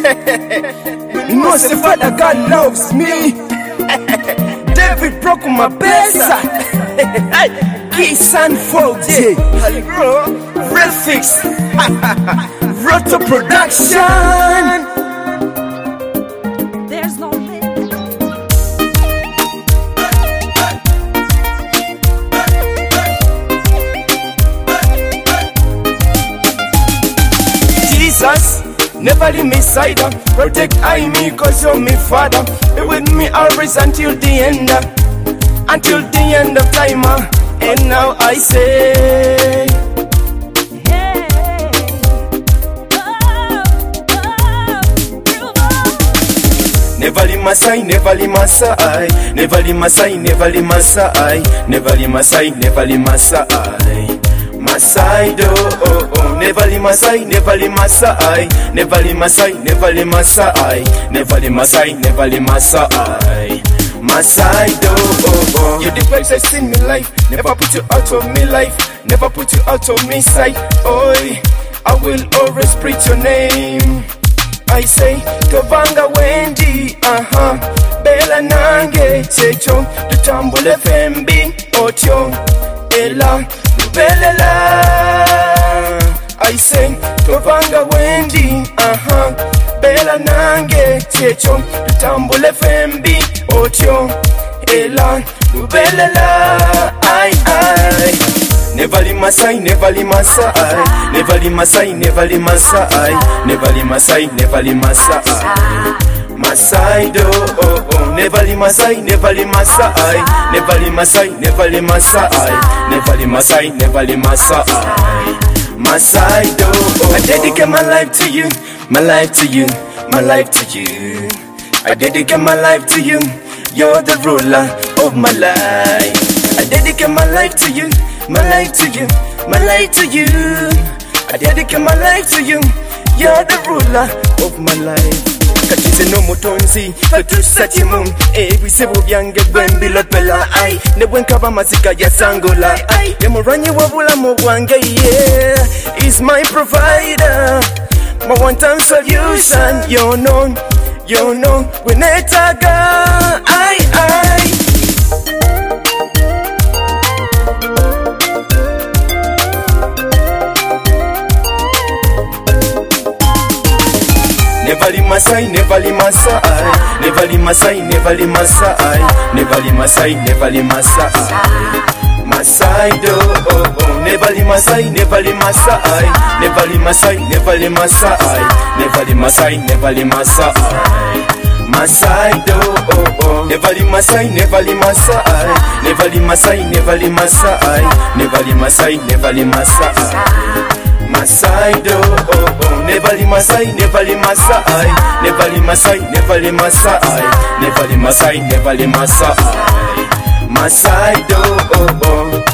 You know the Father God loves me. David broke my pesa. Kiss and Fold, Real Fix, Roto Production. There's no limit. Jesus, never leave me side. Protect I me cause you're me father. Be with me always until the end. Until the end of time. And now I say, Hey, never leave my side, never leave my side. Never leave my side, never leave my side. Never leave my side, never leave my side. My side, oh, oh. Never leave my side, never leave my side. Never leave my side, never leave my side. Never leave my side, never leave my side. My side, oh, oh. You the best in me life. Never put you out of me life. Never put you out of me sight. Oi, I will always preach your name. I say, Tovanga Wendy, Bella Nange, Checho, Tutambule Fembi, Otyo, Ella, Belela. I say, Tovanga Wendy, Bella Nange, Checho, Tutambule Fembi, Otyo, Ella, Belela. I. Never leave my side, never leave my side. Never leave my side, never leave my side. Never leave my side, never leave my side. My side, oh, oh, oh. Never leave my side, never leave my side. Never leave my side, never leave my side. Never leave my side, never leave my side. My side, oh, oh. I dedicate my life to you, my life to you, my life to you. I dedicate my life to you. You're the ruler of my life. I dedicate my life to you. My life to you, my life to you. I dedicate my life to you. You're the ruler of my life. Katize no mutonzi, fatusa timu. Bisebo byange bwembilo pela ai. Ne bwenkaba mazika ya sangola ai. Yamuranyi wabula mu bwange, yeah. He's my provider, my one-time solution. You know, wenetaga ai. Never leave my side, never leave my side. Never leave my side, never leave my side. Never leave my side, never leave my side. My side, oh, oh, oh. Never leave my side, never leave my side. Never leave my side, never leave my side. Never leave my side, never leave my side. My side, oh, oh, oh. Never leave my side, never leave my side. Never leave my side, never leave my side. Never leave my side, never leave my side. My side, oh, oh, oh. Never leave my side, never leave my side. Never leave my side, never leave my side. Never leave my side, never leave my side. My side, oh, oh, oh.